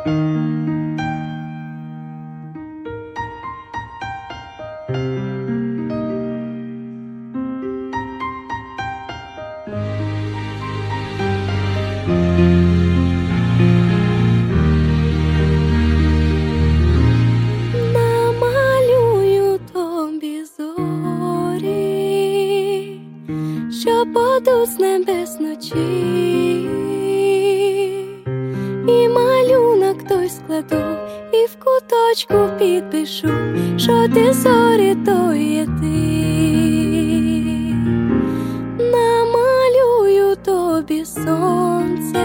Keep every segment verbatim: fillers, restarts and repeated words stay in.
Намалюю тобі зорі, що падуть з небес вночі, і малюнок той складу, і в куточку підпишу, що ти зорі, то є ти. Намалюю тобі сонце,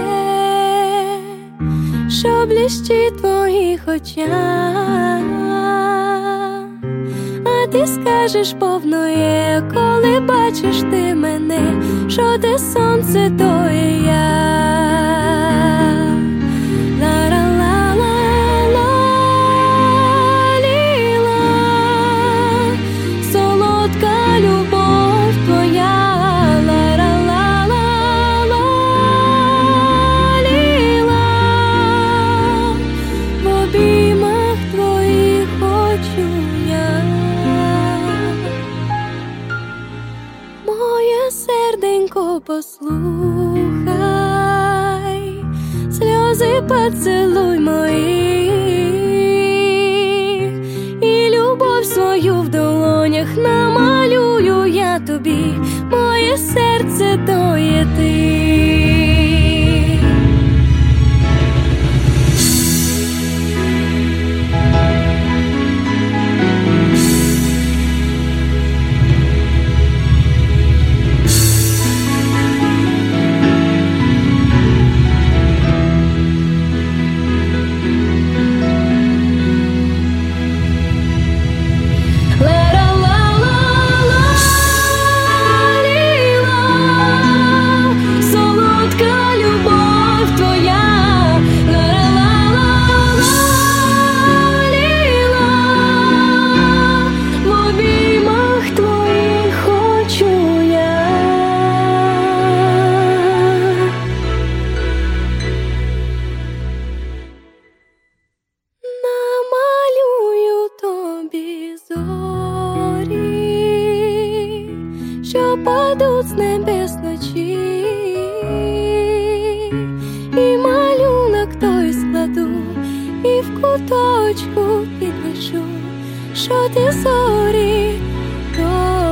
що блищить в твоїх очах, а ти скажеш повно є, коли бачиш ти мене, що те сонце, то є я. Моє серденько, послухай, сльози поцілуй мої, і любов свою в долонях намалюю я тобі, моє серце, то є ти. Що падуть з небес вночі, і малюнок той складу, і в куточку підпишу, що ти зорі, то